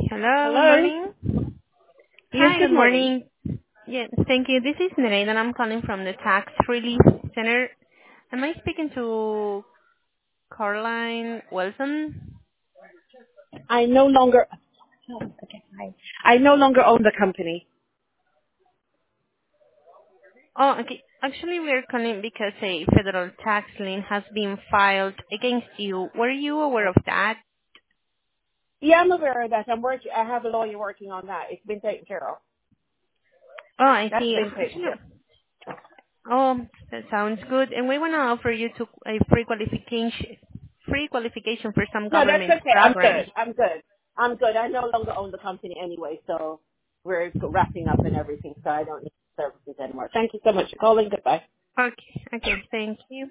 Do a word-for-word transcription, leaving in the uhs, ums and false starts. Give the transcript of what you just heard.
Hello, good Hello? morning. Yes, Hi, good good morning. morning. Yes, thank you. This is Nereida, and I'm calling from the Tax Relief Center. Am I speaking to Caroline Wilson? I no longer, okay, hi. I no longer own the company. Oh, okay. Actually, we're calling because a federal tax lien has been filed against you. Were you aware of that? Yeah, I'm aware of that. I'm working, I have a lawyer working on that. It's been taken care of. Oh, I That's see. been taken care Actually, of. oh, that sounds good. And we want to offer you to a free qualification, free qualification for some No, that's government okay. I'm programs. good. I'm good. I'm good. I no longer own the company anyway, so we're wrapping up and everything, so I don't need services anymore. Thank you so much for calling. Goodbye. Okay, okay. Thank you.